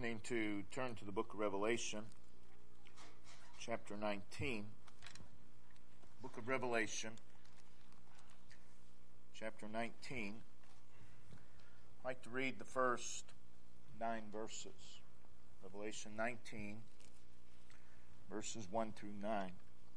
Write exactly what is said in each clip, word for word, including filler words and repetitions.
morning to turn to the book of Revelation, chapter nineteen. Book of Revelation, chapter nineteen. I'd like to read the first nine verses. Revelation nineteen, verses one through nine.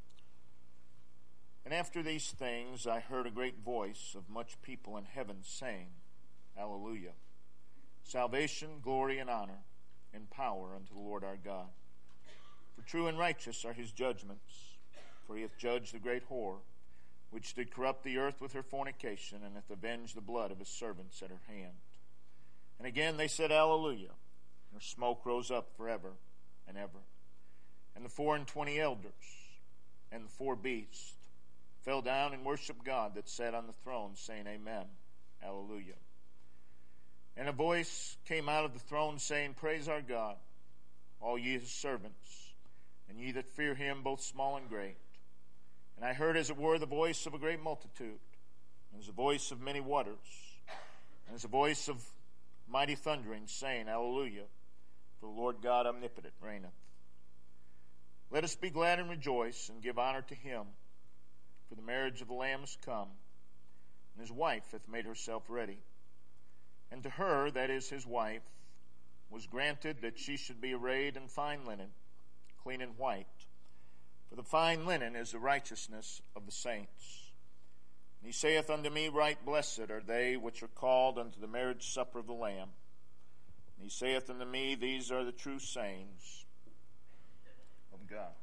And after these things I heard a great voice of much people in heaven saying, Hallelujah! Salvation, glory, and honor, and power unto the Lord our God. For true and righteous are his judgments. For he hath judged the great whore, which did corrupt the earth with her fornication, and hath avenged the blood of his servants at her hand. And again they said, Hallelujah! And her smoke rose up forever and ever. And the four and twenty elders and the four beasts fell down and worshipped God that sat on the throne, saying, Amen, Hallelujah. And a voice came out of the throne, saying, Praise our God, all ye his servants, and ye that fear him, both small and great. And I heard, as it were, the voice of a great multitude, and as the voice of many waters, and as the voice of mighty thundering, saying, Hallelujah, for the Lord God omnipotent reigneth. Let us be glad and rejoice, and give honor to him, for the marriage of the Lamb is come, and his wife hath made herself ready. And to her, that is his wife, was granted that she should be arrayed in fine linen, clean and white. For the fine linen is the righteousness of the saints. And he saith unto me, Right blessed are they which are called unto the marriage supper of the Lamb. And he saith unto me, These are the true sayings of God.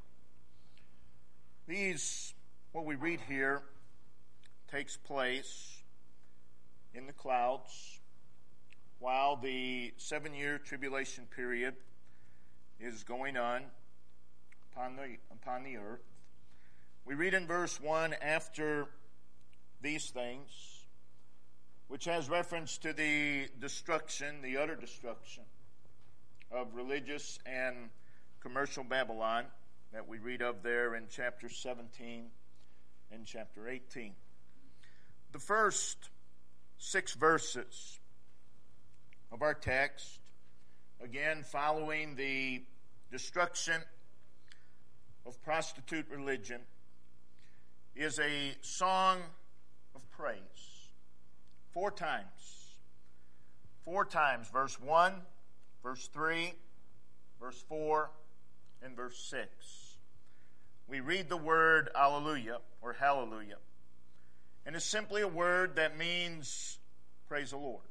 These, what we read here, takes place in the clouds, while the seven-year tribulation period is going on upon the, upon the earth. We read in verse one, after these things, which has reference to the destruction, the utter destruction of religious and commercial Babylon that we read of there in chapter seventeen and chapter eighteen. The first six verses of our text, again following the destruction of prostitute religion, is a song of praise. Four times. Four times. Verse one, verse three, verse four, and verse six. We read the word Alleluia, or Hallelujah. And it's simply a word that means praise the Lord.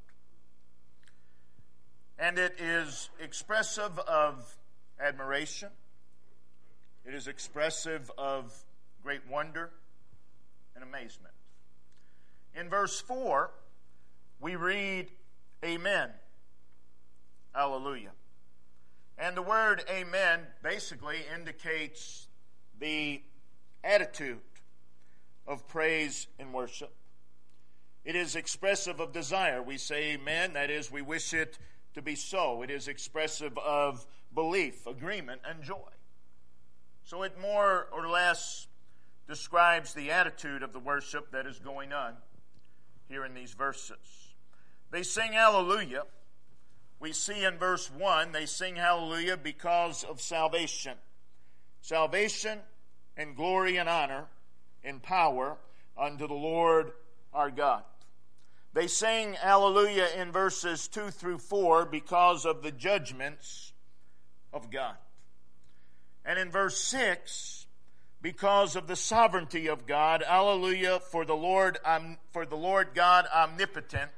And it is expressive of admiration. It is expressive of great wonder and amazement. In verse four, we read, Amen, Hallelujah. And the word Amen basically indicates the attitude of praise and worship. It is expressive of desire. We say Amen, that is, we wish it to be so. It is expressive of belief, agreement, and joy. So it more or less describes the attitude of the worship that is going on here in these verses. They sing Hallelujah. We see in verse one, they sing Hallelujah because of salvation. Salvation and glory and honor and power unto the Lord our God. They sing Hallelujah in verses two through four because of the judgments of God. And in verse six, because of the sovereignty of God, Hallelujah, for the Lord, um, for the Lord God omnipotent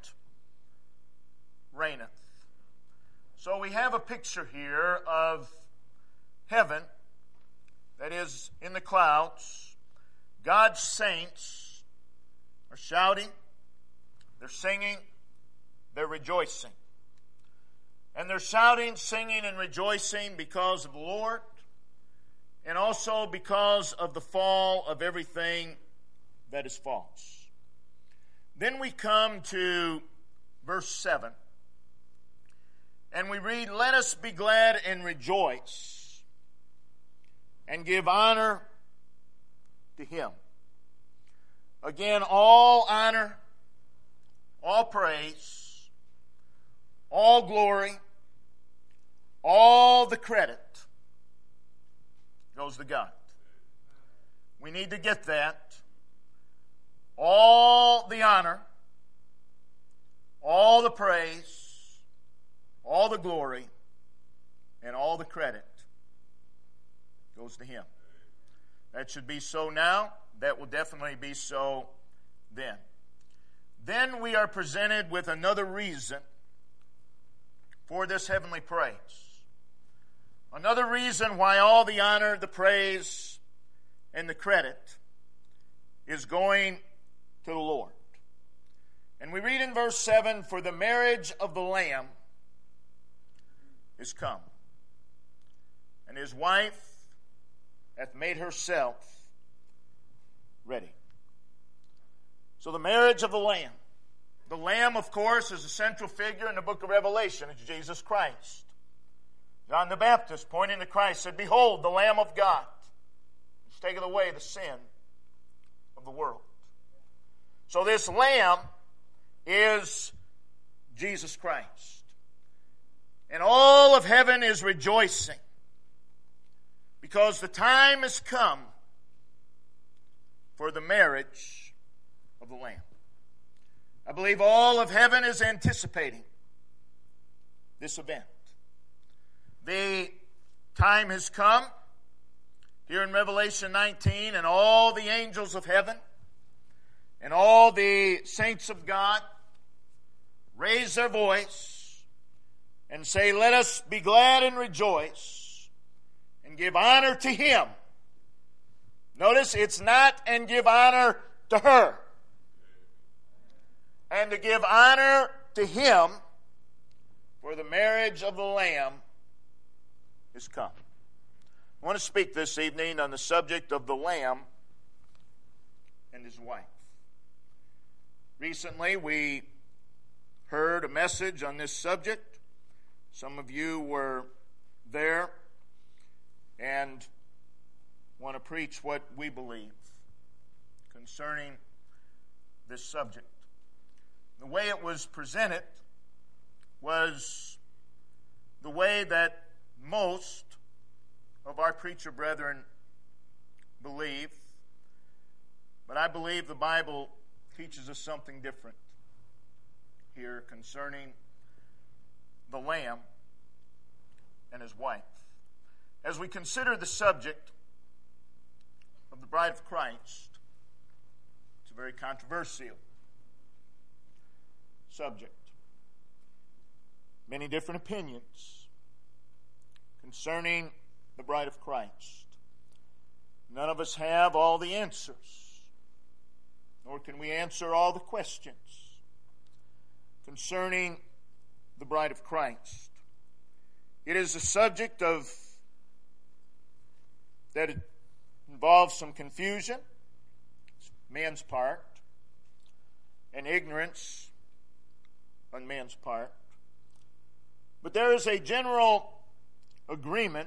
reigneth. So we have a picture here of heaven, that is in the clouds. God's saints are shouting, they're singing, they're rejoicing. And they're shouting, singing, and rejoicing because of the Lord, and also because of the fall of everything that is false. Then we come to verse seven, and we read, Let us be glad and rejoice, and give honor to him. Again, all honor, all praise, all glory, all the credit goes to God. We need to get that. All the honor, all the praise, all the glory, and all the credit goes to Him. That should be so now. That will definitely be so then. Then we are presented with another reason for this heavenly praise. Another reason why all the honor, the praise, and the credit is going to the Lord. And we read in verse seven, "For the marriage of the Lamb is come, and his wife hath made herself ready." So the marriage of the Lamb. The Lamb, of course, is a central figure in the book of Revelation. It's Jesus Christ. John the Baptist, pointing to Christ, said, "Behold, the Lamb of God, which taketh away the sin of the world." So this Lamb is Jesus Christ. And all of heaven is rejoicing because the time has come for the marriage of the Lamb. I believe all of heaven is anticipating this event. The time has come here in Revelation nineteen, and all the angels of heaven and all the saints of God raise their voice and say, "Let us be glad and rejoice and give honor to Him." Notice, it's not "and give honor to her." And to give honor to Him, for the marriage of the Lamb is come. I want to speak this evening on the subject of the Lamb and his wife. Recently, we heard a message on this subject. Some of you were there and want to preach what we believe concerning this subject. The way it was presented was the way that most of our preacher brethren believe, but I believe the Bible teaches us something different here concerning the Lamb and his wife. As we consider the subject of the bride of Christ, it's a very controversial subject. Many different opinions concerning the bride of Christ. None of us have all the answers, nor can we answer all the questions concerning the bride of Christ. It is a subject of that involves some confusion, man's part, and ignorance on man's part. But there is a general agreement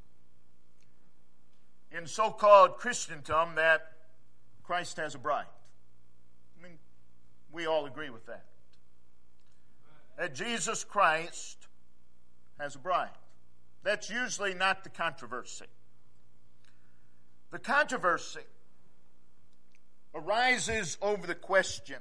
in so-called Christendom that Christ has a bride. I mean, we all agree with that. That Jesus Christ has a bride. That's usually not the controversy. The controversy arises over the question,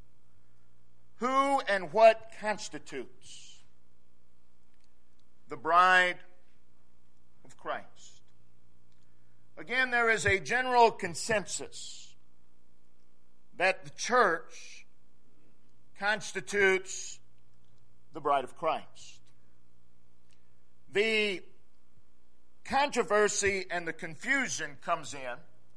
who and what constitutes the bride of Christ? Again, there is a general consensus that the church constitutes the bride of Christ. The controversy and the confusion comes in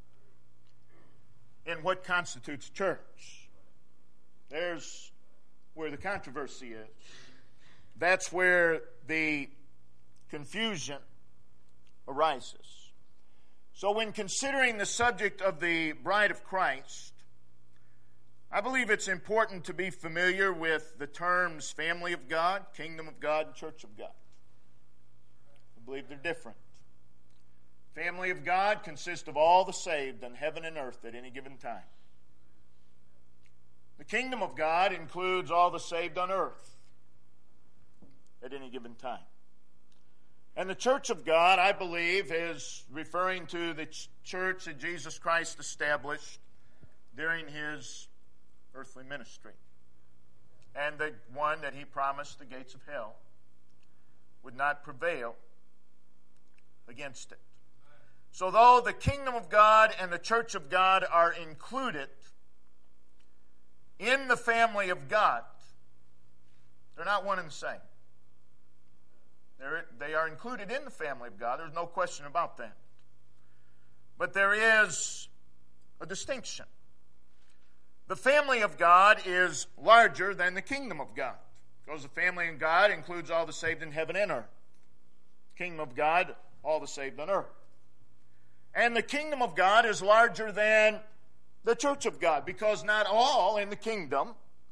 in what constitutes church. There's where the controversy is. That's where the confusion arises. So when considering the subject of the bride of Christ, I believe it's important to be familiar with the terms family of God, kingdom of God, and church of God. I believe they're different. Family of God consists of all the saved in heaven and earth at any given time. The kingdom of God includes all the saved on earth at any given time. And the church of God, I believe, is referring to the ch- church that Jesus Christ established during his earthly ministry. And the one that he promised the gates of hell would not prevail against it. So though the kingdom of God and the church of God are included in the family of God, they're not one and the same. They're, they are included in the family of God. There's no question about that. But there is a distinction. The family of God is larger than the kingdom of God, because the family of God includes all the saved in heaven and earth. Kingdom of God, all the saved on earth. And the kingdom of God is larger than the church of God, because not all in the kingdom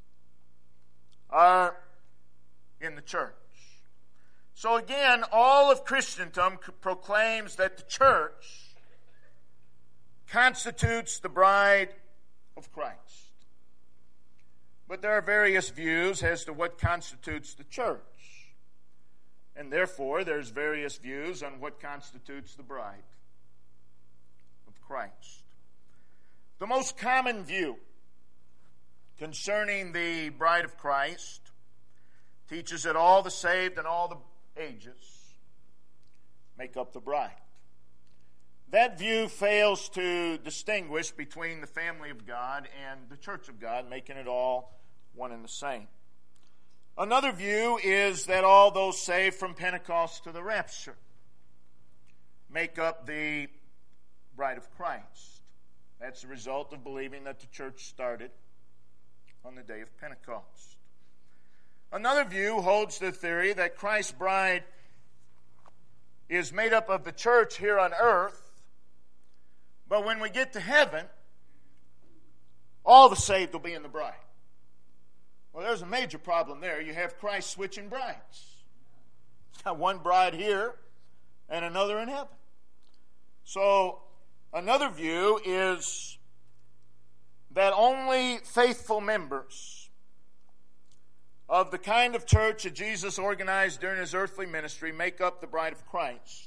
are in the church. So again, all of Christendom proclaims that the church constitutes the bride of Christ. But there are various views as to what constitutes the church. And therefore, there's various views on what constitutes the bride of Christ. The most common view concerning the bride of Christ teaches that all the saved and all the ages make up the bride. That view fails to distinguish between the family of God and the church of God, making it all one and the same. Another view is that all those saved from Pentecost to the rapture make up the bride of Christ. That's the result of believing that the church started on the day of Pentecost. Another view holds the theory that Christ's bride is made up of the church here on earth, but when we get to heaven, all the saved will be in the bride. Well, there's a major problem there. You have Christ switching brides. He's got one bride here and another in heaven. So, another view is that only faithful members of the kind of church that Jesus organized during his earthly ministry make up the bride of Christ.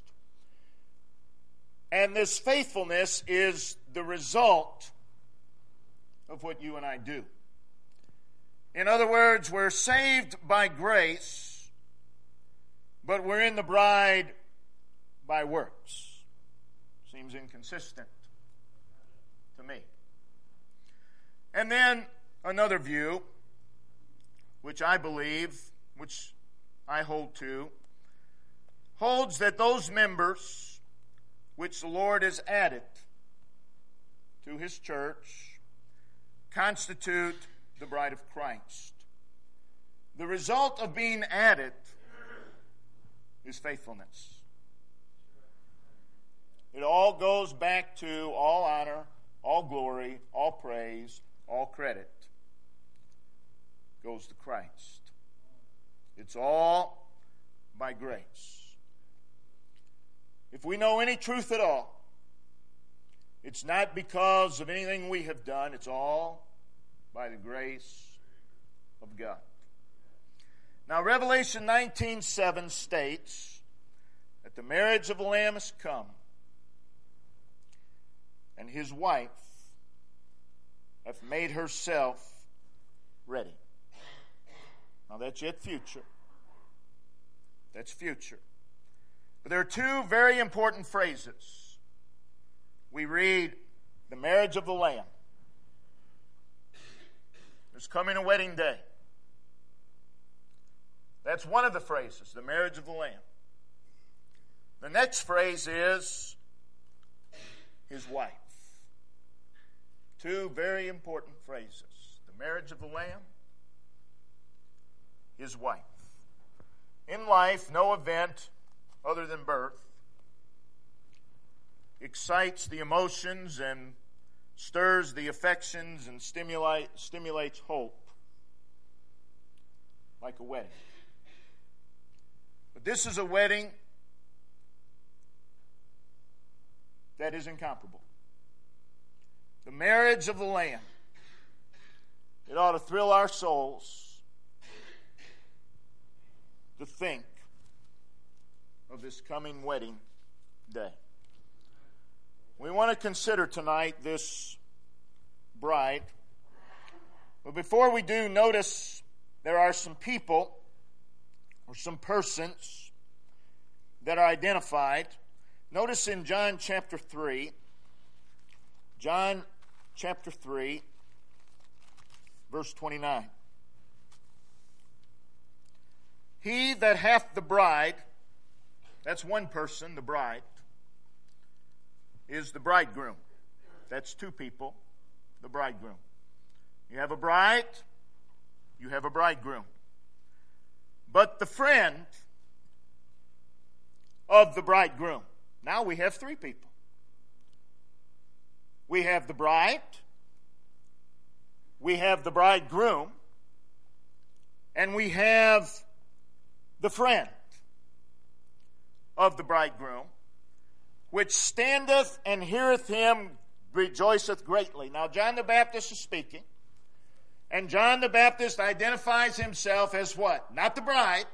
And this faithfulness is the result of what you and I do. In other words, we're saved by grace, but we're in the bride by works. Seems inconsistent to me. And then another view, which I believe, which I hold to, holds that those members which the Lord has added to his church constitute the bride of Christ. The result of being added is faithfulness. It all goes back to all honor, all glory, all praise, all credit goes to Christ. It's all by grace. If we know any truth at all, it's not because of anything we have done. It's all by the grace of God. Now, Revelation nineteen seven states that the marriage of the Lamb has come, and his wife hath made herself ready. Now, that's yet future. That's future. But there are two very important phrases. We read, the marriage of the Lamb. There's coming a wedding day. That's one of the phrases, the marriage of the Lamb. The next phrase is his wife. Two very important phrases. The marriage of the Lamb, his wife. In life, no event other than birth excites the emotions and stirs the affections and stimulate, stimulates hope like a wedding. But this is a wedding that is incomparable. The marriage of the Lamb. It ought to thrill our souls to think of this coming wedding day. We want to consider tonight this bride. But before we do, notice there are some people or some persons that are identified. Notice in John chapter three, John chapter three, verse twenty-nine. He that hath the bride, that's one person, the bride, is the bridegroom. That's two people, the bridegroom. You have a bride, you have a bridegroom. But the friend of the bridegroom. Now we have three people. We have the bride, we have the bridegroom, and we have the friend of the bridegroom, which standeth and heareth him, rejoiceth greatly. Now John the Baptist is speaking, and John the Baptist identifies himself as what? Not the bride,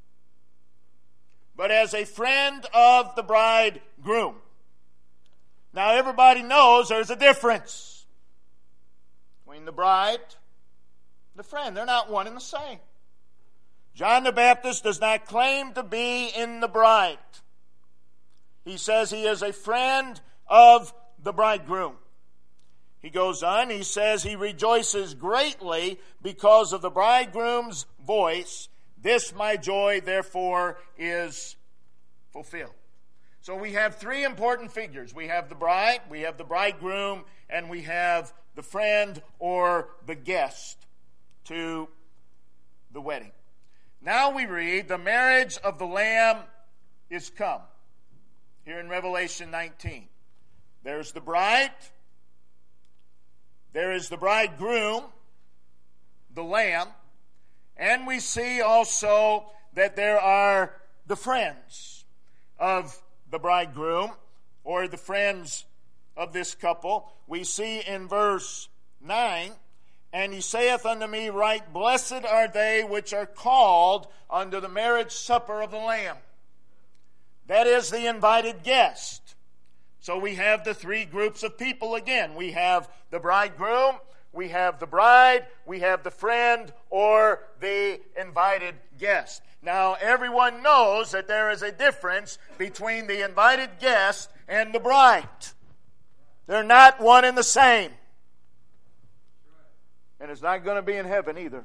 but as a friend of the bridegroom. Now everybody knows there's a difference between the bride and the friend. They're not one and the same. John the Baptist does not claim to be in the bride. He says he is a friend of the bridegroom. He goes on, he says he rejoices greatly because of the bridegroom's voice. This my joy, therefore, is fulfilled. So we have three important figures. We have the bride, we have the bridegroom, and we have the friend or the guest to the wedding. Now we read, the marriage of the Lamb is come. Here in Revelation nineteen. There's the bride. There is the bridegroom, the Lamb. And we see also that there are the friends of the bridegroom, or the friends of this couple. We see in verse nine, and he saith unto me, right, blessed are they which are called unto the marriage supper of the Lamb. That is the invited guest. So we have the three groups of people again. We have the bridegroom, we have the bride, we have the friend or the invited guest. Now everyone knows that there is a difference between the invited guest and the bride. They're not one and the same. And it's not going to be in heaven either.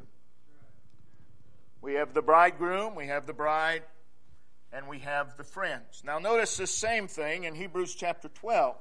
We have the bridegroom, we have the bride, and we have the friends. Now notice this same thing in Hebrews chapter twelve.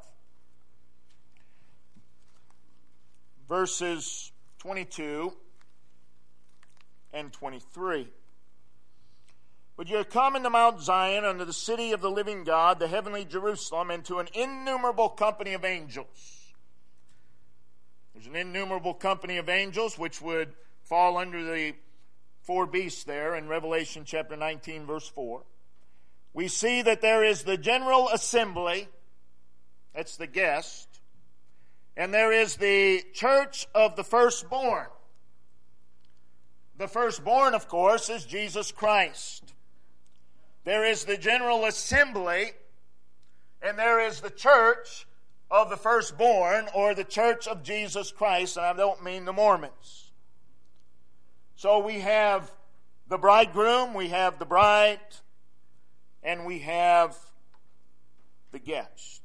Verses twenty-two and twenty-three. But you are come into Mount Zion, unto the city of the living God, the heavenly Jerusalem, and to an innumerable company of angels. There's an innumerable company of angels which would fall under the four beasts there in Revelation chapter nineteen, verse four. We see that there is the general assembly, that's the guest, and there is the church of the firstborn. The firstborn, of course, is Jesus Christ. There is the general assembly, and there is the church of the firstborn, or the church of Jesus Christ, and I don't mean the Mormons. So we have the bridegroom, we have the bride, and we have the guest.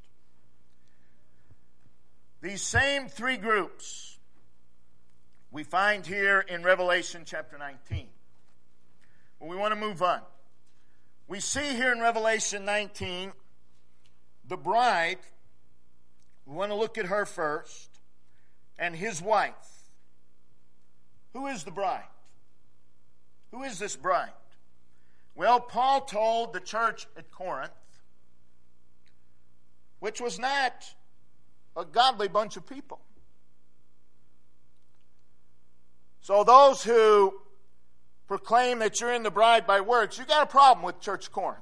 These same three groups we find here in Revelation chapter nineteen. Well, we want to move on. We see here in Revelation nineteen the bride. We want to look at her first, and his wife. Who is the bride? Who is this bride? Well, Paul told the church at Corinth, which was not a godly bunch of people. So those who proclaim that you're in the bride by works, you got a problem with Church Corinth.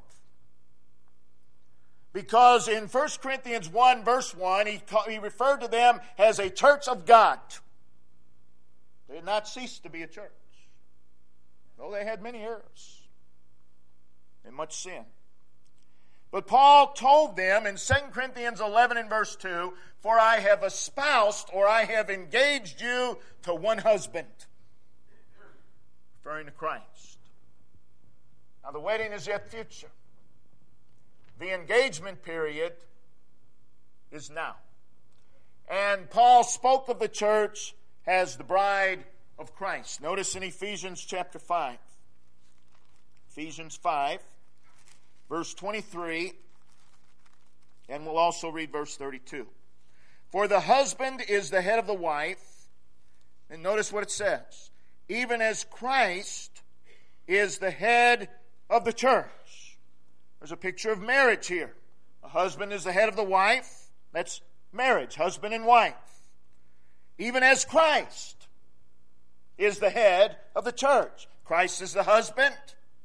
Because in First Corinthians one, verse one, he, he referred to them as a church of God. They did not cease to be a church, though they had many errors and much sin. But Paul told them in Second Corinthians eleven and verse two, "For I have espoused," or I have engaged you to one husband. Referring to Christ. Now the wedding is yet future. The engagement period is now. And Paul spoke of the church as the bride of Christ. Notice in Ephesians chapter five. Ephesians five. Verse twenty-three, and we'll also read verse thirty-two. For the husband is the head of the wife, and notice what it says, even as Christ is the head of the church. There's a picture of marriage here. A husband is the head of the wife. That's marriage, husband and wife. Even as Christ is the head of the church. Christ is the husband.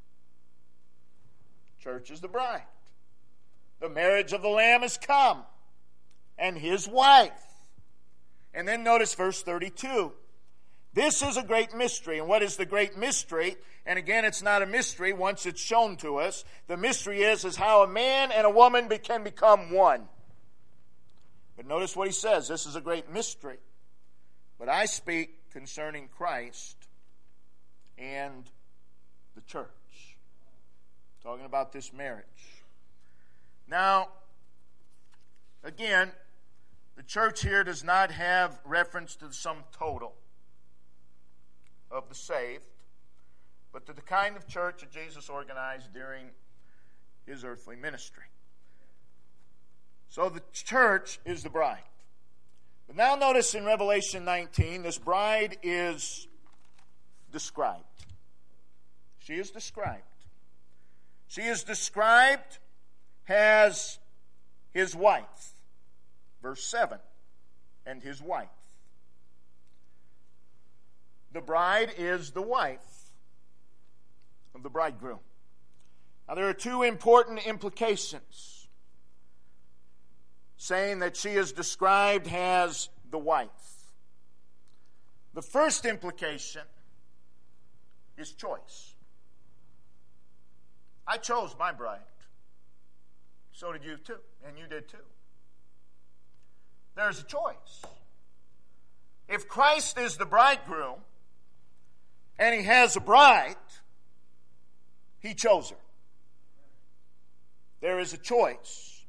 Church is the bride. The marriage of the Lamb is come, and his wife. And then notice verse thirty-two. This is a great mystery. And what is the great mystery? And again, it's not a mystery once it's shown to us. The mystery is, is how a man and a woman can become one. But notice what he says. This is a great mystery. But I speak concerning Christ and the church. Talking about this marriage. Now, again, the church here does not have reference to the sum total of the saved, but to the kind of church that Jesus organized during his earthly ministry. So the church is the bride. But now notice in Revelation nineteen, this bride is described. She is described. She is described as his wife. Verse seven, and his wife. The bride is the wife of the bridegroom. Now there are two important implications saying that she is described as the wife. The first implication is choice. I chose my bride. So did you too, and you did too. There's a choice. If Christ is the bridegroom, and he has a bride, he chose her. There is a choice.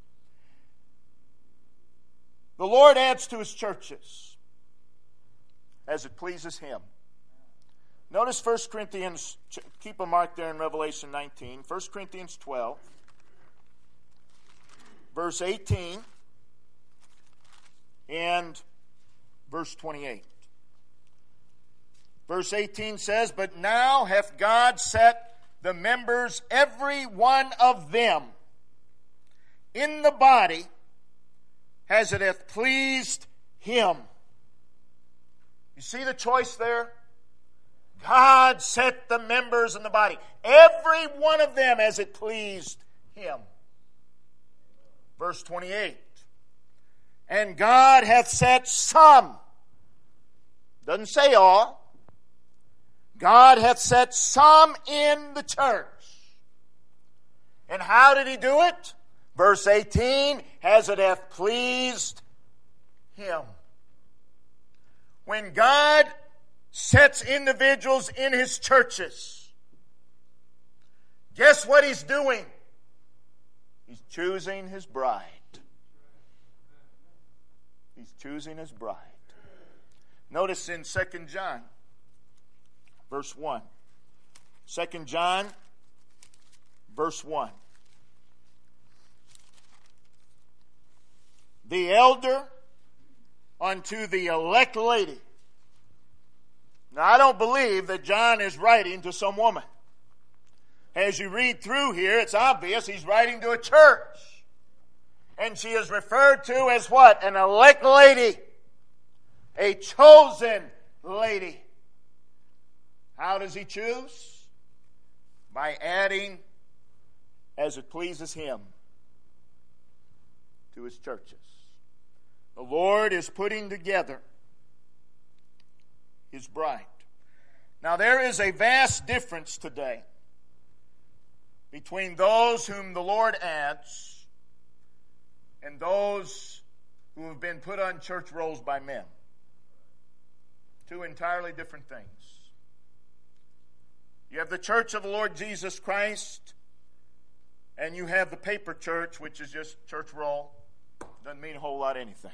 The Lord adds to his churches as it pleases him. Notice First Corinthians, keep a mark there in Revelation nineteen. First Corinthians twelve, verse eighteen, and verse twenty-eight. Verse eighteen says, "But now hath God set the members, every one of them, in the body, as it hath pleased him." You see the choice there? God set the members in the body, every one of them as it pleased him. Verse twenty-eight. "And God hath set some," doesn't say all, "God hath set some in the church." And how did he do it? Verse eighteen, "as it hath pleased him." When God sets individuals in his churches, guess what he's doing? He's choosing his bride. He's choosing his bride. Notice in Second John, verse one. Second John, verse one. "The elder unto the elect lady." Now, I don't believe that John is writing to some woman. As you read through here, it's obvious he's writing to a church. And she is referred to as what? An elect lady. A chosen lady. How does he choose? By adding as it pleases him to his churches. The Lord is putting together his bride. Now there is a vast difference today between those whom the Lord adds and those who have been put on church rolls by men. Two entirely different things. You have the church of the Lord Jesus Christ, and you have the paper church, which is just church roll. Doesn't mean a whole lot of anything.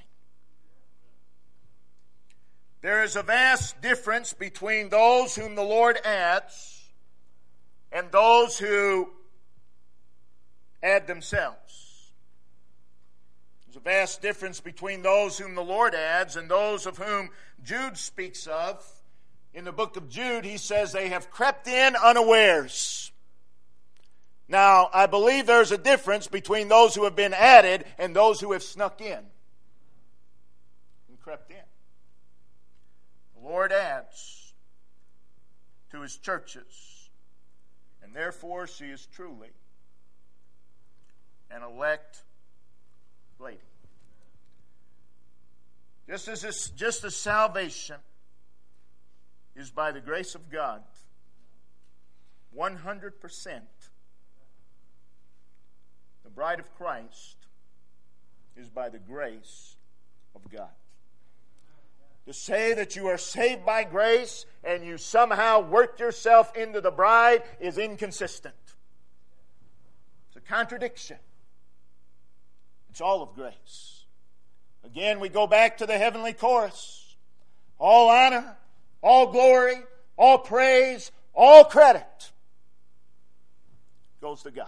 There is a vast difference between those whom the Lord adds and those who add themselves. There's a vast difference between those whom the Lord adds and those of whom Jude speaks of. In the book of Jude, he says they have crept in unawares. Now, I believe there's a difference between those who have been added and those who have snuck in and crept in. The Lord adds to His churches, and therefore she is truly an elect lady. Just as this, just as salvation is by the grace of God, one hundred percent, the bride of Christ is by the grace of God. To say that you are saved by grace and you somehow worked yourself into the bride is inconsistent. It's a contradiction. It's all of grace. Again, we go back to the heavenly chorus. All honor, all glory, all praise, all credit goes to God.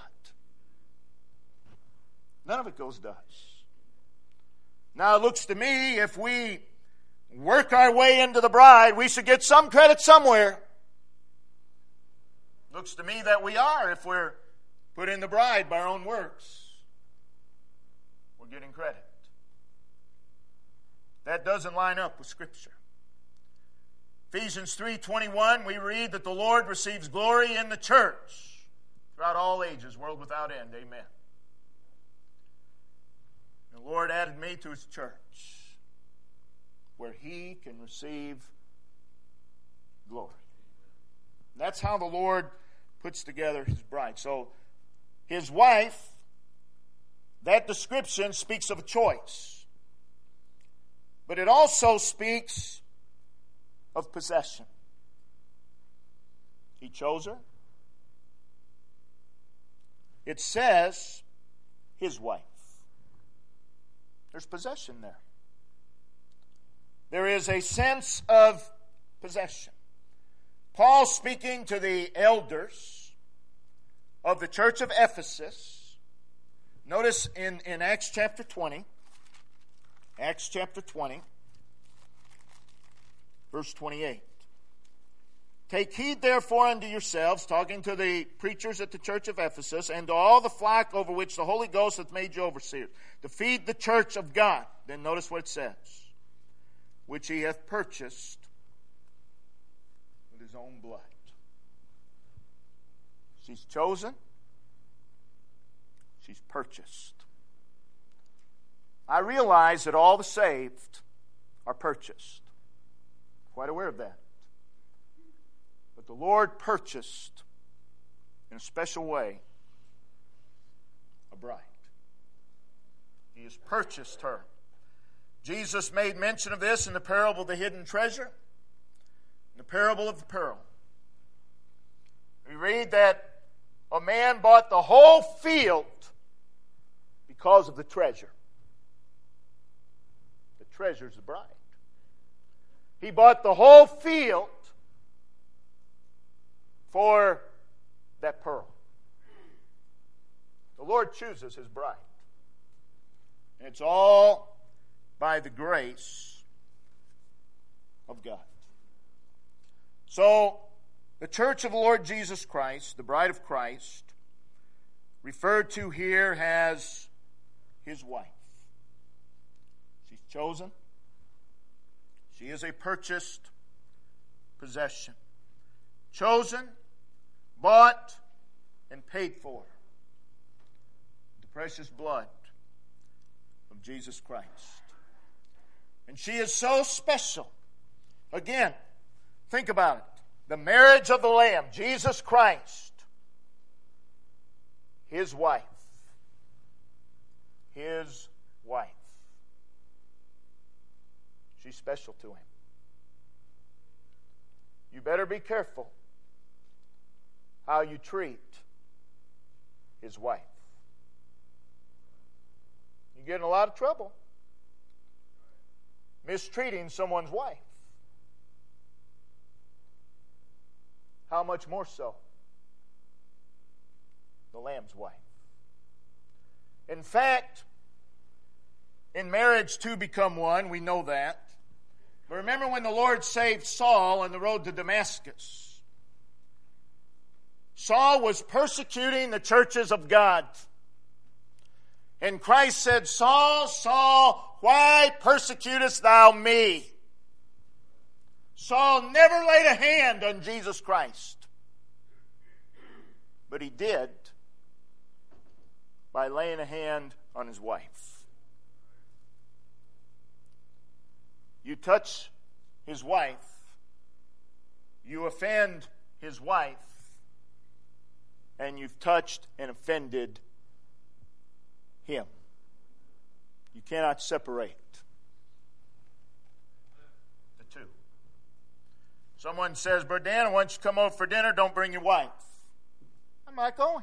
None of it goes to us. Now it looks to me, if we work our way into the bride, we should get some credit somewhere. Looks to me that we are, if we're put in the bride by our own works. We're getting credit. That doesn't line up with Scripture. Ephesians three twenty-one, we read that the Lord receives glory in the church throughout all ages, world without end. Amen. The Lord added me to His church, where He can receive glory. That's how the Lord puts together His bride. So, His wife, that description speaks of a choice. But it also speaks of possession. He chose her. It says, His wife. There's possession there. There is a sense of possession. Paul, speaking to the elders of the church of Ephesus, notice in, in Acts chapter twenty, Acts chapter twenty, verse twenty-eight. Take heed therefore unto yourselves, talking to the preachers at the church of Ephesus, and to all the flock over which the Holy Ghost hath made you overseers, to feed the church of God. Then notice what it says. Which He hath purchased with His own blood. She's chosen. She's purchased. I realize that all the saved are purchased. Quite aware of that. But the Lord purchased, in a special way, a bride. He has purchased her. Jesus made mention of this in the parable of the hidden treasure, in the parable of the pearl. We read that a man bought the whole field because of the treasure. The treasure is the bride. He bought the whole field for that pearl. The Lord chooses His bride. And it's all by the grace of God. So, the church of the Lord Jesus Christ, the bride of Christ, referred to here as His wife. She's chosen. She is a purchased possession. Chosen, bought, and paid for. The precious blood of Jesus Christ. And she is so special. Again, think about it. The marriage of the Lamb, Jesus Christ, his wife. His wife. She's special to him. You better be careful how you treat his wife. You get in a lot of trouble mistreating someone's wife. How much more so the Lamb's wife? In fact, in marriage two become one, we know that. But remember when the Lord saved Saul on the road to Damascus? Saul was persecuting the churches of God. And Christ said, Saul, Saul, why persecutest thou me? Saul never laid a hand on Jesus Christ. But he did by laying a hand on his wife. You touch his wife, you offend his wife, and you've touched and offended him. You cannot separate the two. Someone says, Brother Dan, why don't you come over for dinner? Don't bring your wife. I'm not going.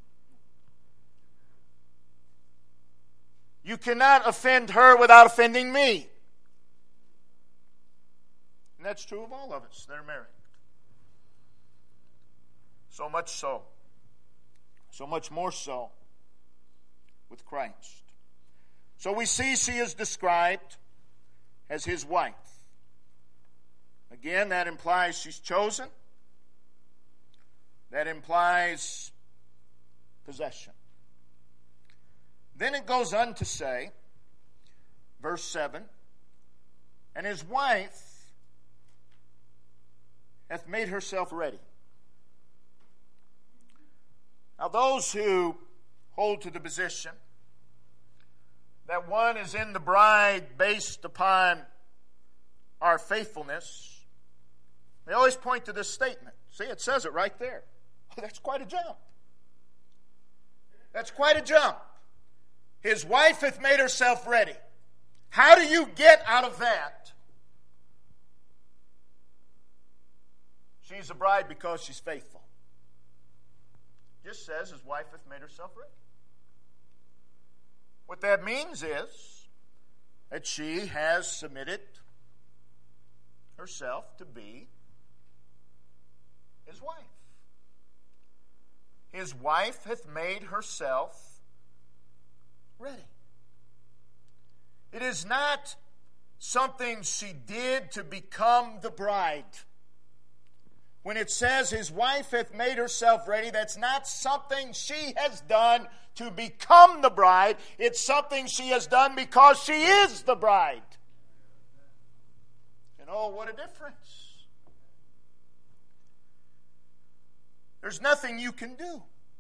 You cannot offend her without offending me. And that's true of all of us that are married. So much so. So much more so with Christ. So we see she is described as his wife. Again, that implies she's chosen. That implies possession. Then it goes on to say, verse seven, and his wife hath made herself ready. Now those who hold to the position that one is in the bride based upon our faithfulness, they always point to this statement. See, it says it right there. Oh, that's quite a jump. That's quite a jump. His wife hath made herself ready. How do you get out of that? She's a bride because she's faithful. Just says his wife hath made herself ready. What that means is that she has submitted herself to be his wife. His wife hath made herself ready. It is not something she did to become the bride. When it says his wife hath made herself ready, that's not something she has done to become the bride. It's something she has done because she is the bride. And oh, what a difference. There's nothing you can do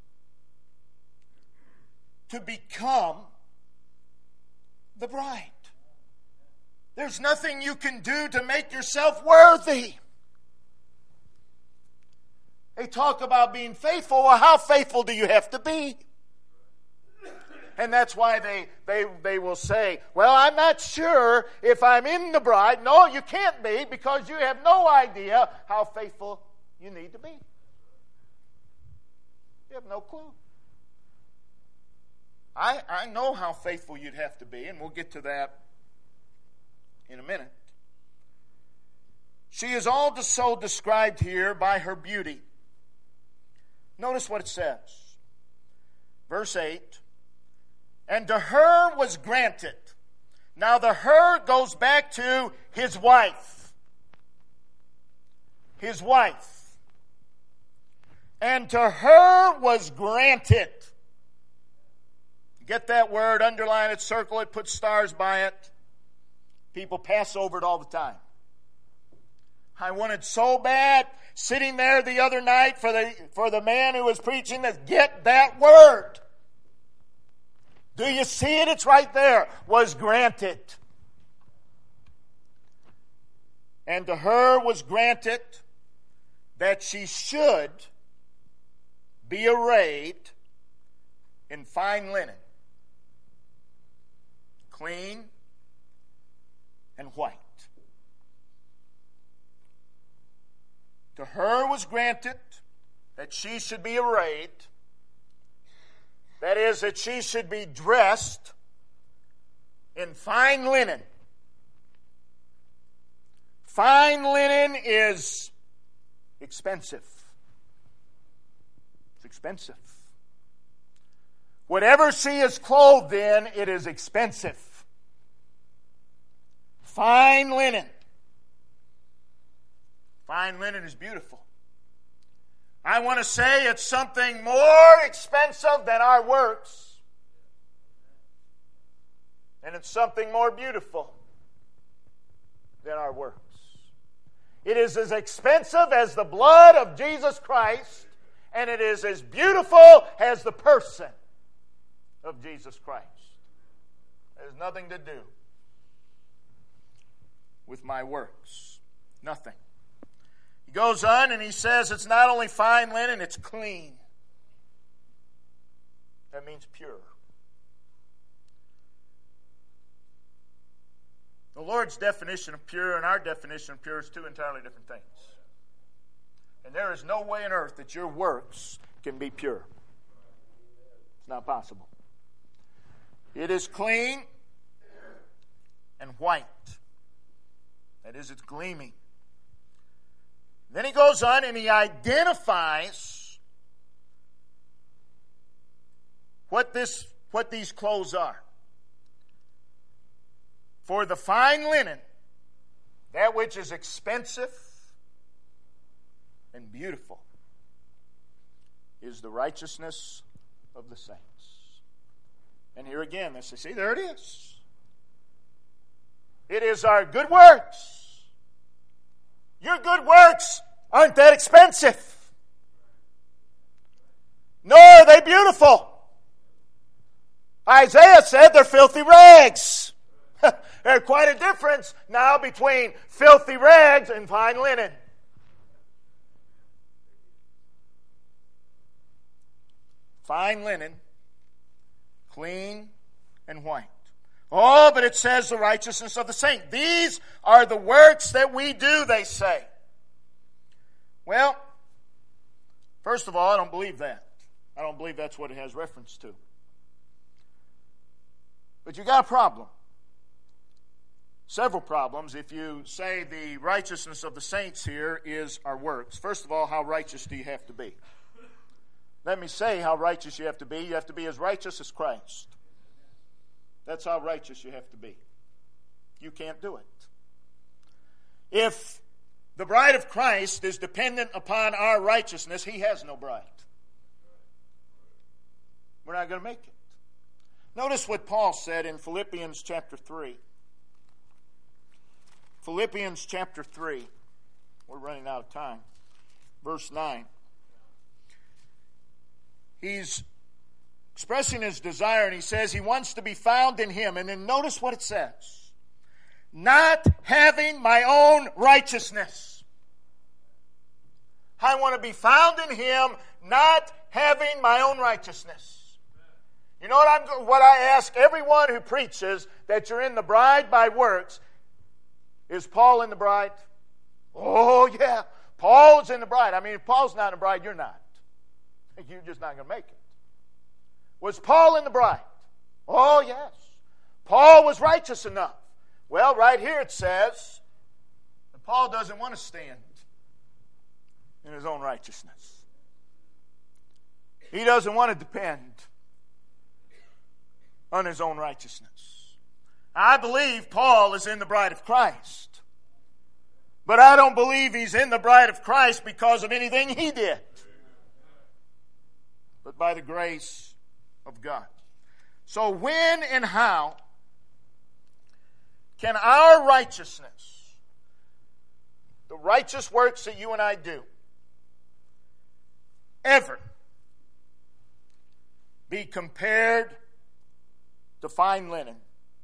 to become the bride. There's nothing you can do to make yourself worthy. They talk about being faithful. Well, how faithful do you have to be? And that's why they, they, they will say, well, I'm not sure if I'm in the bride. No, you can't be because you have no idea how faithful you need to be. You have no clue. I, I know how faithful you'd have to be, and we'll get to that in a minute. She is also described here by her beauty. Notice what it says. Verse eight. And to her was granted. Now the her goes back to his wife. His wife. And to her was granted. Get that word, underline it, circle it, put stars by it. People pass over it all the time. I wanted so bad sitting there the other night for the for the man who was preaching to get that word. Do you see it? It's right there. Was granted. And to her was granted that she should be arrayed in fine linen, clean and white. To her was granted that she should be arrayed, that is, that she should be dressed in fine linen. Fine linen is expensive. It's expensive. Whatever she is clothed in, it is expensive. Fine linen. Fine linen is beautiful. I want to say it's something more expensive than our works. And it's something more beautiful than our works. It is as expensive as the blood of Jesus Christ, and it is as beautiful as the person of Jesus Christ. It has nothing to do with my works. Nothing. He goes on and he says it's not only fine linen, it's clean. That means pure. The Lord's definition of pure and our definition of pure is two entirely different things. And there is no way on earth that your works can be pure. It's not possible. It is clean and white. That is, it's gleaming. Then he goes on and he identifies what this, what these clothes are. For the fine linen, that which is expensive and beautiful, is the righteousness of the saints. And here again, they say, see, there it is. It is our good works. Your good works aren't that expensive. Nor are they beautiful. Isaiah said they're filthy rags. There's quite a difference now between filthy rags and fine linen. Fine linen, clean and white. Oh, but it says the righteousness of the saint. These are the works that we do, they say. Well, first of all, I don't believe that. I don't believe that's what it has reference to. But you got a problem. Several problems if you say the righteousness of the saints here is our works. First of all, how righteous do you have to be? Let me say how righteous you have to be. You have to be as righteous as Christ. That's how righteous you have to be. You can't do it. If the bride of Christ is dependent upon our righteousness, he has no bride. We're not going to make it. Notice what Paul said in Philippians chapter three. Philippians chapter three. We're running out of time. Verse nine. He's expressing his desire, and he says he wants to be found in him. And then notice what it says. Not having my own righteousness. I want to be found in him, not having my own righteousness. You know what, I'm, what I ask everyone who preaches that you're in the bride by works, is Paul in the bride? Oh, yeah. Paul's in the bride. I mean, if Paul's not in the bride, you're not. You're just not going to make it. Was Paul in the bride? Oh, yes. Paul was righteous enough. Well, right here it says that Paul doesn't want to stand in his own righteousness. He doesn't want to depend on his own righteousness. I believe Paul is in the bride of Christ. But I don't believe he's in the bride of Christ because of anything he did. But by the grace of God. So when and how can our righteousness, the righteous works that you and I do, ever be compared to fine linen,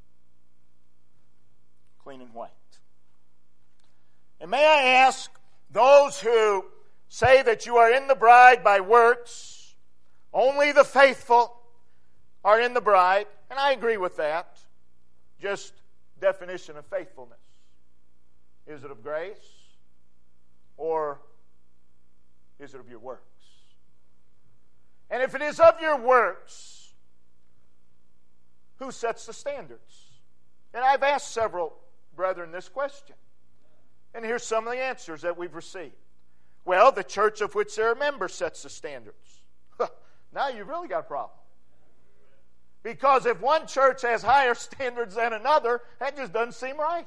clean and white? And may I ask those who say that you are in the bride by works, only the faithful are in the bride, and I agree with that. Just definition of faithfulness. Is it of grace? Or is it of your works? And if it is of your works, who sets the standards? And I've asked several brethren this question. And here's some of the answers that we've received. Well, the church of which they're a member sets the standards. Now you've really got a problem. Because if one church has higher standards than another, that just doesn't seem right.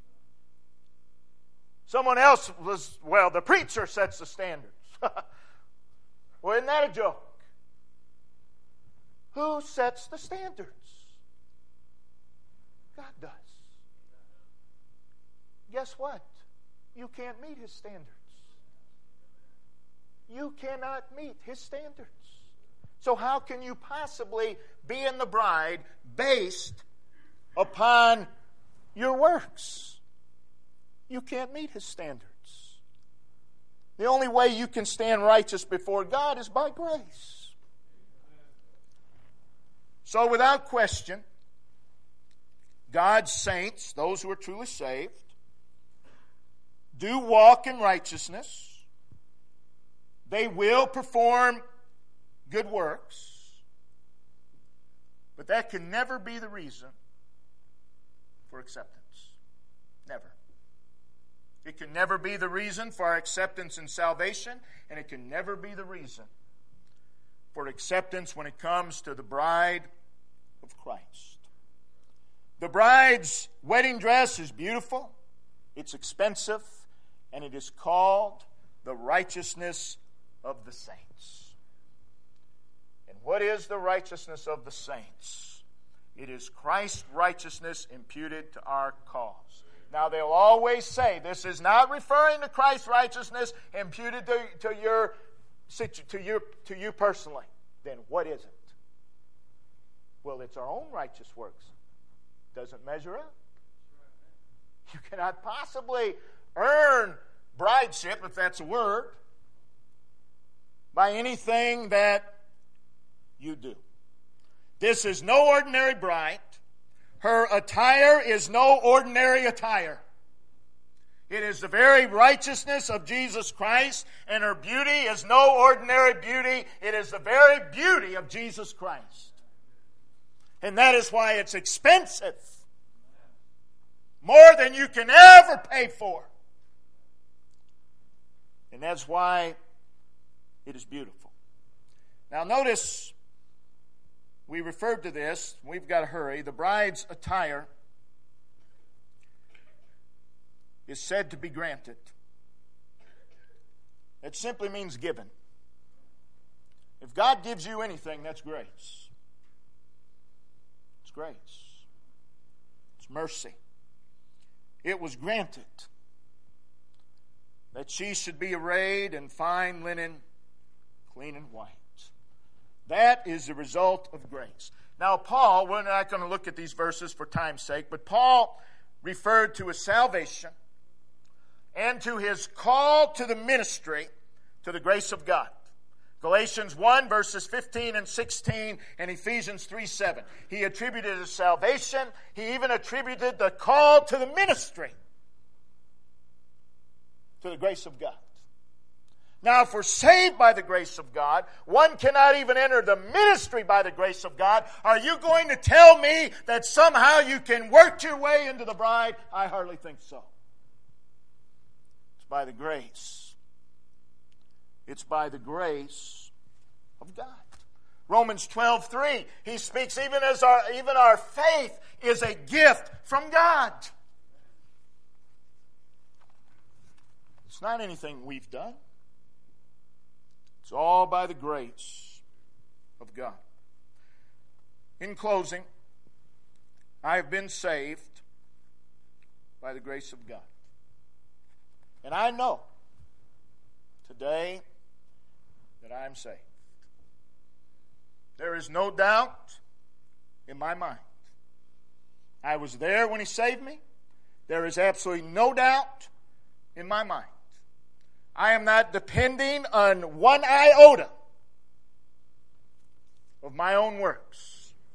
Someone else was, well, the preacher sets the standards. Well, isn't that a joke? Who sets the standards? God does. Guess what? You can't meet His standards. You cannot meet His standards. So how can you possibly be in the bride based upon your works? You can't meet His standards. The only way you can stand righteous before God is by grace. So without question, God's saints, those who are truly saved, do walk in righteousness. They will perform good works. But that can never be the reason for acceptance. Never. It can never be the reason for our acceptance in salvation, and it can never be the reason for acceptance when it comes to the bride of Christ. The bride's wedding dress is beautiful, it's expensive, and it is called the righteousness of the saints. And what is the righteousness of the saints? It is Christ's righteousness imputed to our cause. Now, they'll always say this is not referring to Christ's righteousness imputed to, to, your, to, you, to you personally. Then what is it? Well, it's our own righteous works. Doesn't measure up. You cannot possibly earn brideship, if that's a word, by anything that you do. This is no ordinary bride. Her attire is no ordinary attire. It is the very righteousness of Jesus Christ, and her beauty is no ordinary beauty. It is the very beauty of Jesus Christ. And that is why it's expensive. More than you can ever pay for. And that's why it is beautiful. Now notice, we referred to this. We've got to hurry. The bride's attire is said to be granted. It simply means given. If God gives you anything, that's grace. It's grace. It's mercy. It was granted that she should be arrayed in fine linen, clean and white. That is the result of grace. Now, Paul, we're not going to look at these verses for time's sake, but Paul referred to his salvation and to his call to the ministry, to the grace of God. Galatians one, verses fifteen and sixteen, and Ephesians three, seven. He attributed his salvation. He even attributed the call to the ministry to the grace of God. Now, if we're saved by the grace of God, one cannot even enter the ministry by the grace of God. Are you going to tell me that somehow you can work your way into the bride? I hardly think so. It's by the grace. It's by the grace of God. Romans twelve, three, he speaks even as our, even our faith is a gift from God. It's not anything we've done. It's all by the grace of God. In closing, I have been saved by the grace of God. And I know today that I am saved. There is no doubt in my mind. I was there when He saved me. There is absolutely no doubt in my mind. I am not depending on one iota of my own works.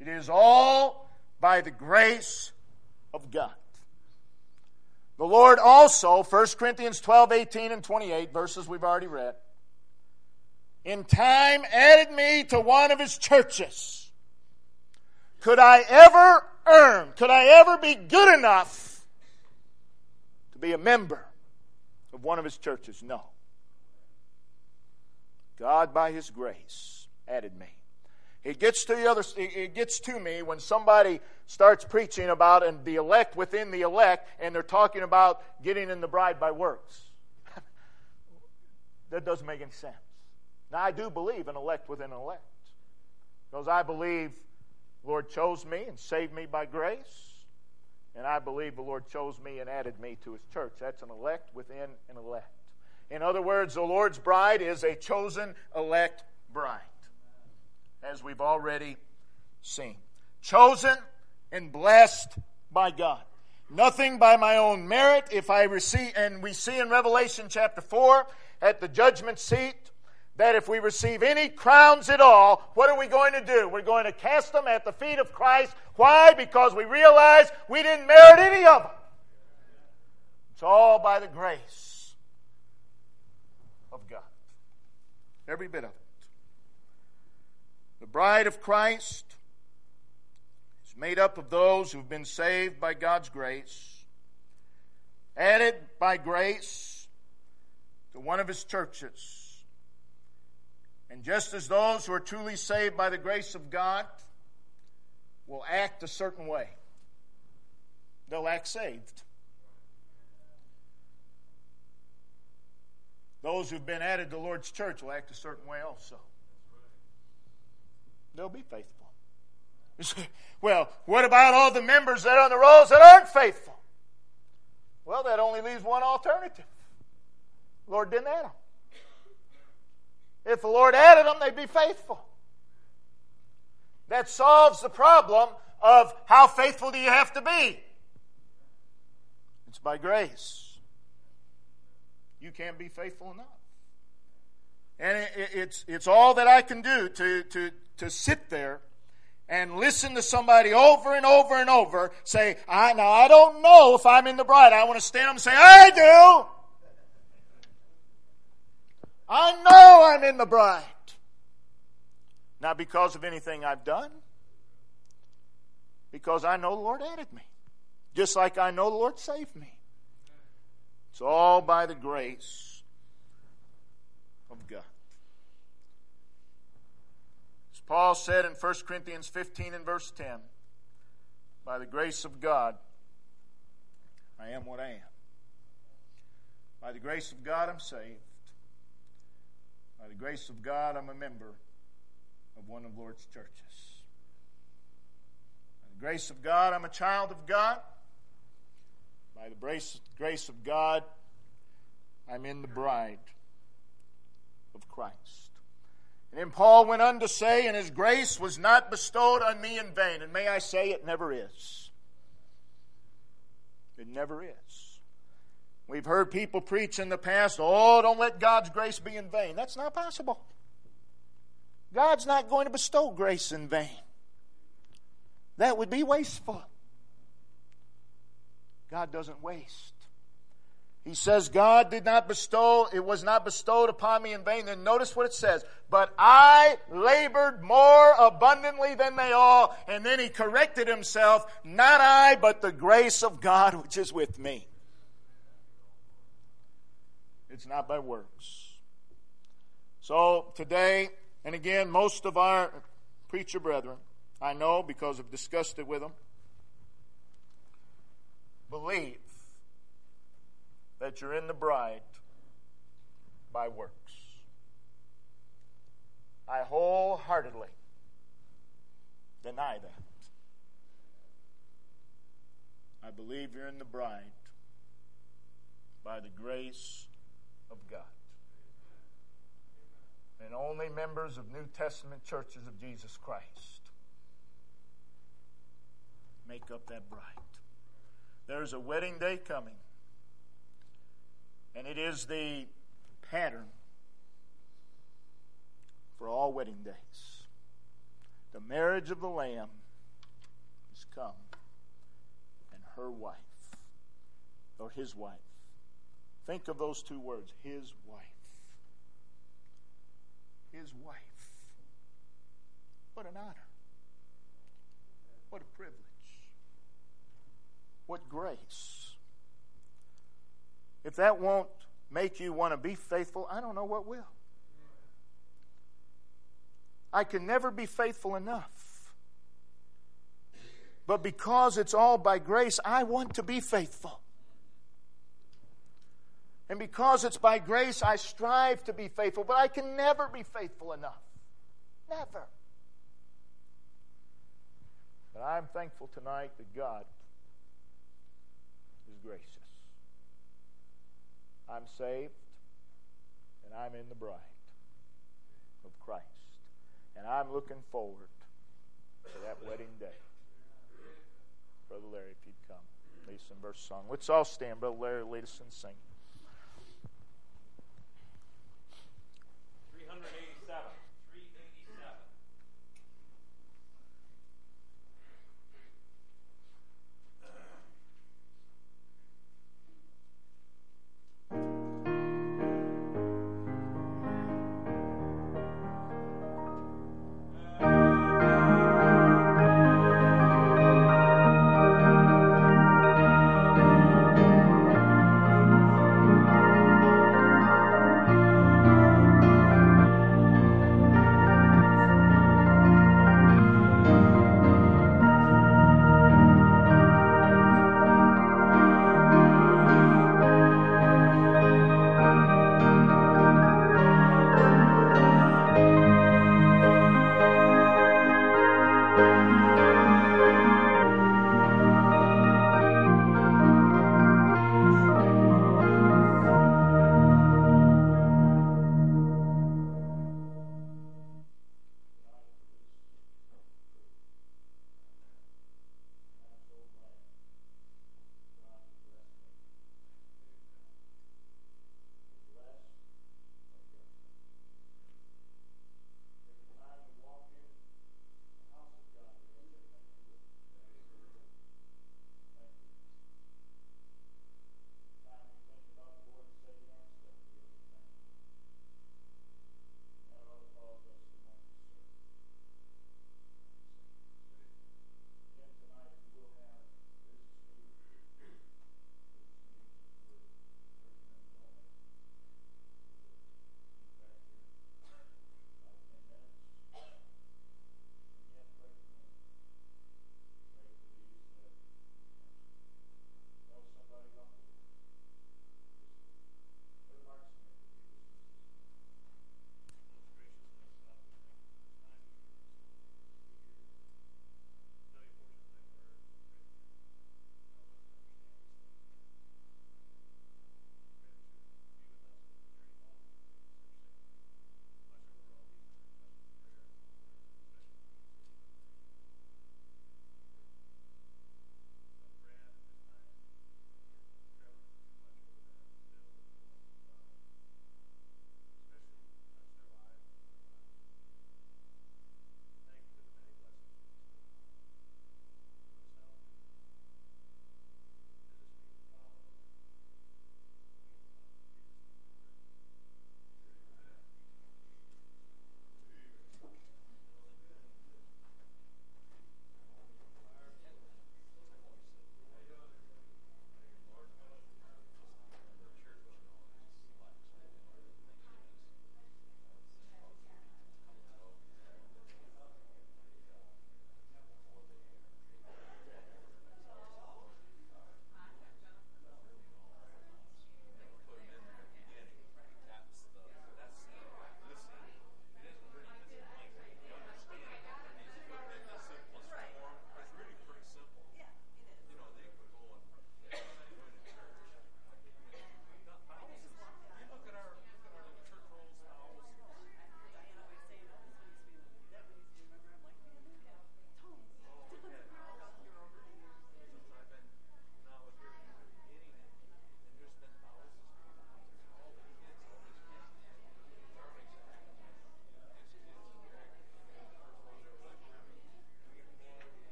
It is all by the grace of God. The Lord also, First Corinthians twelve, eighteen, and twenty-eight, verses we've already read, in time added me to one of His churches. Could I ever earn, could I ever be good enough to be a member of one of His churches? No. God, by His grace, added me. It gets to the other. It gets to me when somebody starts preaching about and the elect within the elect, and they're talking about getting in the bride by works. That doesn't make any sense. Now, I do believe an elect within an elect, because I believe the Lord chose me and saved me by grace, and I believe the Lord chose me and added me to His church. That's an elect within an elect. In other words, the Lord's bride is a chosen elect bride, as we've already seen. Chosen and blessed by God. Nothing by my own merit. If I receive, and we see in Revelation chapter four, at the judgment seat, that if we receive any crowns at all, what are we going to do? We're going to cast them at the feet of Christ. Why? Because we realize we didn't merit any of them. It's all by the grace of God. Every bit of it. The bride of Christ is made up of those who've been saved by God's grace, added by grace to one of His churches. And just as those who are truly saved by the grace of God will act a certain way, they'll act saved. Those who've been added to the Lord's church will act a certain way also. They'll be faithful. You say, well, what about all the members that are on the rolls that aren't faithful? Well, that only leaves one alternative. The Lord didn't add them. If the Lord added them, they'd be faithful. That solves the problem of how faithful do you have to be? It's by grace. You can't be faithful enough. And it, it, it's it's all that I can do to, to, to sit there and listen to somebody over and over and over say, I now I don't know if I'm in the bride. I want to stand up and say, I do. I know I'm in the bride. Not because of anything I've done. Because I know the Lord added me. Just like I know the Lord saved me. It's all by the grace of God. As Paul said in First Corinthians fifteen and verse ten, by the grace of God, I am what I am. By the grace of God, I'm saved. By the grace of God, I'm a member of one of the Lord's churches. By the grace of God, I'm a child of God. By the grace, grace of God, I'm in the bride of Christ. And then Paul went on to say, and His grace was not bestowed on me in vain. And may I say, it never is. It never is. We've heard people preach in the past, oh, don't let God's grace be in vain. That's not possible. God's not going to bestow grace in vain. That would be wasteful. God doesn't waste. He says, God did not bestow, it was not bestowed upon me in vain. Then notice what it says. But I labored more abundantly than they all. And then he corrected himself. Not I, but the grace of God which is with me. It's not by works. So today, and again, most of our preacher brethren, I know because I've discussed it with them, believe that you're in the bride by works. I wholeheartedly deny that. I believe you're in the bride by the grace of God. And only members of New Testament churches of Jesus Christ make up that bride. There's a wedding day coming. And it is the pattern for all wedding days. The marriage of the Lamb has come, and her wife, or his wife. Think of those two words, his wife. His wife. What an honor. What a privilege. What grace. If that won't make you want to be faithful, I don't know what will. I can never be faithful enough. But because it's all by grace, I want to be faithful. And because it's by grace, I strive to be faithful. But I can never be faithful enough. Never. But I'm thankful tonight that God is gracious. I'm saved, and I'm in the bride of Christ. And I'm looking forward to that wedding day. Brother Larry, if you'd come. Lead us in verse song. Let's all stand. Brother Larry, lead us in singing. three eighty-seven. three eighty-seven. Thank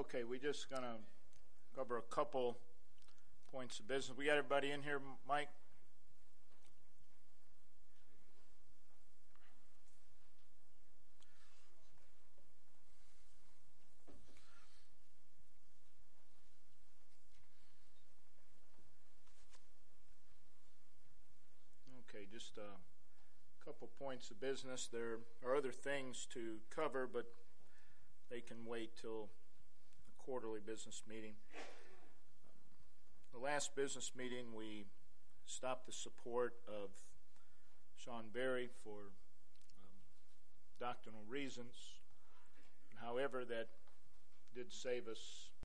Okay, we're just going to cover a couple points of business. We got everybody in here, Mike? Okay, just a couple points of business. There are other things to cover, but they can wait till the quarterly business meeting. The last business meeting, we stopped the support of Sean Berry for um, doctrinal reasons. However, that did save us